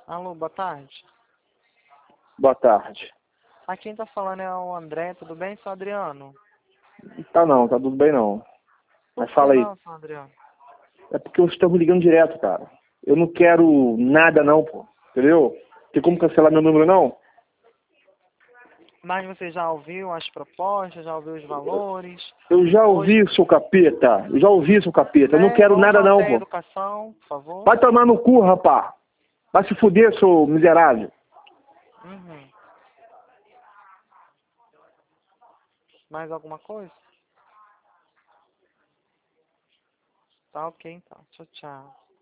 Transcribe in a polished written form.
Alô, boa tarde. Boa tarde. Aqui quem tá falando é o André, tudo bem, seu Adriano? Tá não, tá tudo bem não. Por Mas que fala aí. não, seu Adriano? É porque vocês estão me ligando direto, cara. Eu não quero nada não, pô. Entendeu? Tem como cancelar meu número não? Mas você já ouviu as propostas, já ouviu os valores? Eu já ouvi, Hoje... seu capeta. Eu já ouvi, seu capeta. Eu não quero Vamos nada não, manter a pô. educação, por favor. Vai tomar no cu, rapá. Vai se fuder, seu miserável. Uhum. Mais alguma coisa? Tá ok, então. Tchau, tchau.